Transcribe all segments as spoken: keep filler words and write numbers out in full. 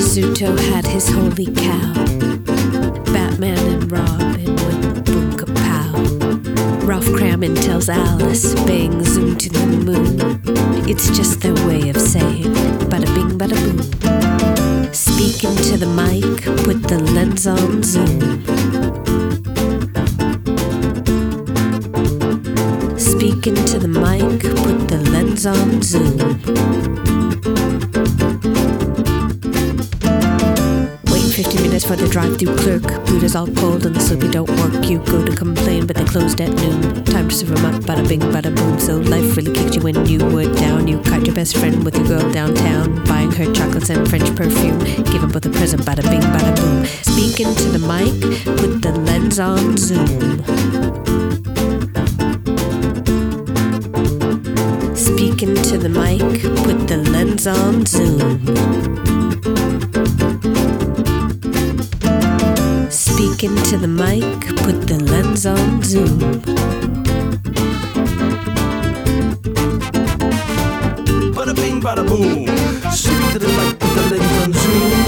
Zuto had his holy cow. Batman and Robin went boom kapow. Ralph Crammon tells Alice, bang zoom to the moon. It's just their way of saying bada bing bada boom. Speak into the mic, put the lens on zoom. Speak into the mic, put the lens on zoom. fifty minutes for the drive-thru clerk. Buddha's all cold and the Slippy don't work. You go to complain but they closed at noon. Time to serve 'em up, bada bing bada boom. So life really kicked you when you were down. You caught your best friend with your girl downtown, buying her chocolates and French perfume. Give 'em both a present, bada bing bada boom. Speak into the mic, put the lens on zoom. Speak into the mic, put the lens on zoom. Speak into the mic, put the lens on zoom. Bada bing, bada boom. Speak to the mic, put the lens on zoom.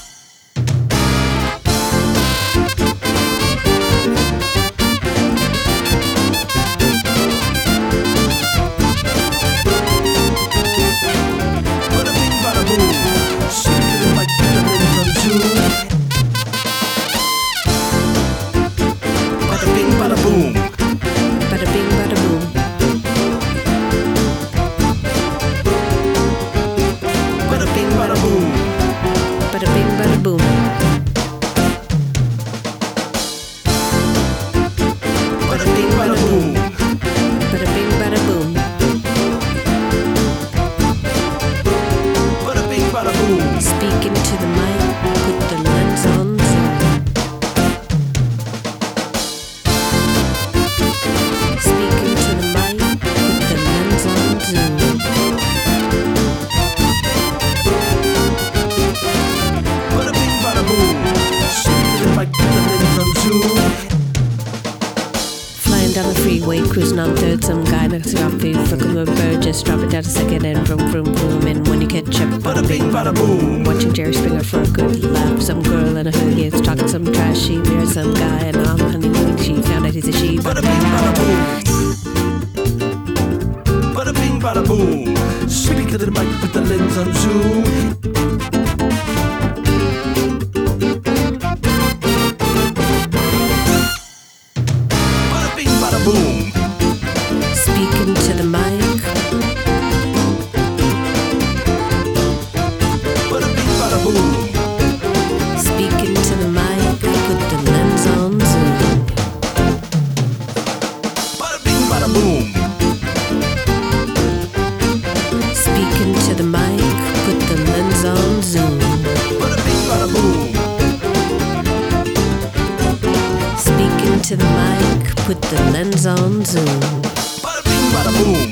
Bada bing, bada boom. Speak to the mic, put the lens on zoom. Bada bing, bada boom. Bada bing, bada boom. Bada bing, bada boom. Bada bing, bada boom. Bada bing, bada boom. Bada bing, bada boom. Bada bing, bada boom. Speak into the mic, put the lens on zoom. Speak into the mic, put the lens on zoom. Bada bing, bada boom. Speak to the mic, put the lens on zoom. Flying down the freeway, cruising on third. Some guy next to your feet, flickering a bird. Just drop it down a second and vroom, vroom, vroom. And when you catch up, Bada bing, bada boom. watching Jerry Springer for a good laugh. Some girl in a hoodie is talking some trash. She married some guy and on honeymoon. She found out he's a she. Bada bing, bada boom. Bada bing, bada boom. Speak to the mic, put the lens on zoom. Bada bing, bada boom. Speak into the mic. Bada bing, bada boom. Speak into the mic. Put the lens on zoom. Bada bing, bada boom. Speak into the mic. Put the lens on zoom. Bada bing, bada boom. Speak into the mic. Put the lens on zoom. Bada bing, bada boom.